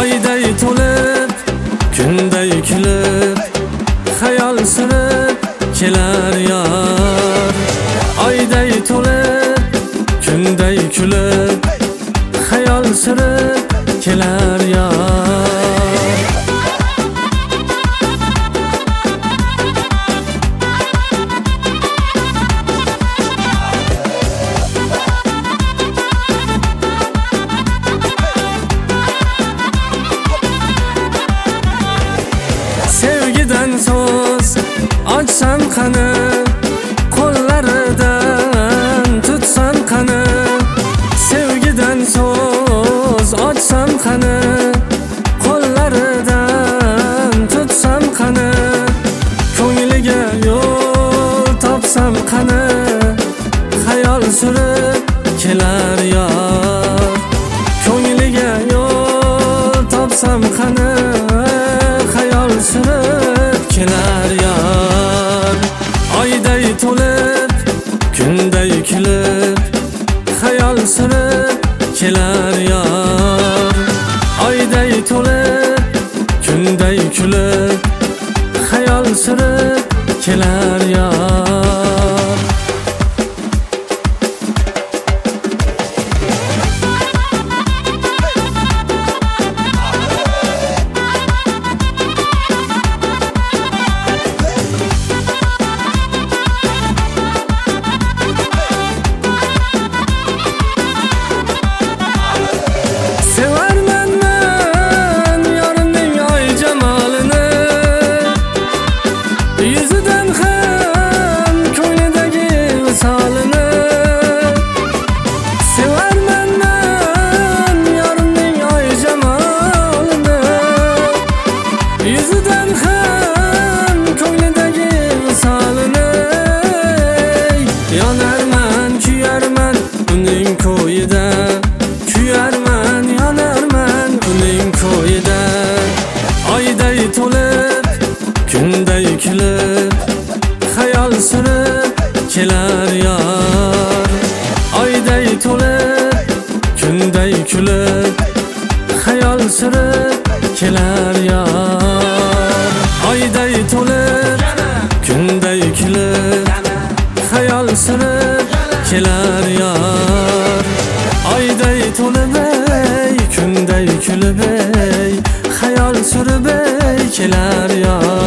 oyday to'lib, kunday kulib, xayol surib kelar yor. Oyday to'lib, kunday kulib, xayol surib kelar yor. Sevgiden so'z ochsam qani, qo'llaridan tutsam qani. Sevgiden so'z ochsam qani, qo'llaridan tutsam qani. Ko'ngliga yo'l topsam qani, xayol surib kelar yor. Ko'ngliga yo'l topsam qani, xayol surib kelar yor. Oyday to'lib, kunday kulib, xayol surib kelar yor. Oyday to'lib, kunday kulib, xayol surib kelar yor. Yüzüden hem ko'nglidagi misolini yonarman, kuyarman uning ko'yida. Kuyarman, yonarman uning ko'yida. Oyday to'lib, kunday kulib, xayol surib kelar yor. Oyday to'lib, kunday kulib, xayol surib kelar yor. Oyday to'lib, kunday kulib, xayol surib kelar yor. Oyday to'lib, kunday kulib, xayol surib kelar yor.